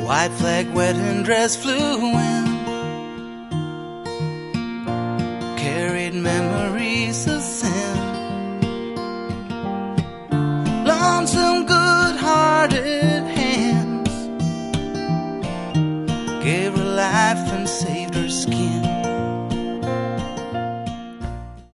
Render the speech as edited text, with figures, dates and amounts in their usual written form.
white flag wedding dress flew in, carried memories of sin. Lonesome, good-hearted hands gave her life and saved her skin.